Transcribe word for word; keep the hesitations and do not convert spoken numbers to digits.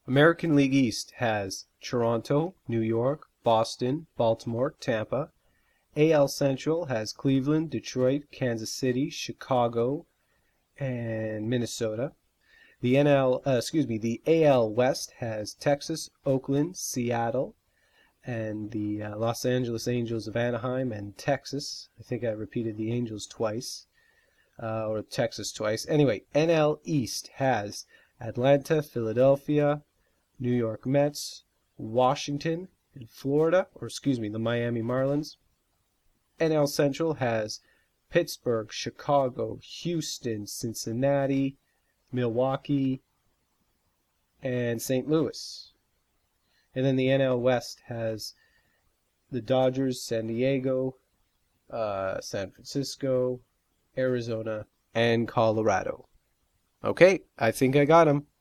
American League East has Toronto, New York, Boston, Baltimore, Tampa. A L Central has Cleveland, Detroit, Kansas City, Chicago, and Minnesota. The N L, uh, excuse me, the A L West has Texas, Oakland, Seattle, and the uh, Los Angeles Angels of Anaheim and Texas. I think I repeated the Angels twice, uh, or Texas twice. Anyway, N L East has Atlanta, Philadelphia, New York Mets, Washington, and Florida, or excuse me, the Miami Marlins. N L Central has Pittsburgh, Chicago, Houston, Cincinnati, Milwaukee, and Saint Louis. And then the N L West has the Dodgers, San Diego, uh, San Francisco, Arizona, and Colorado. Okay, I think I got them.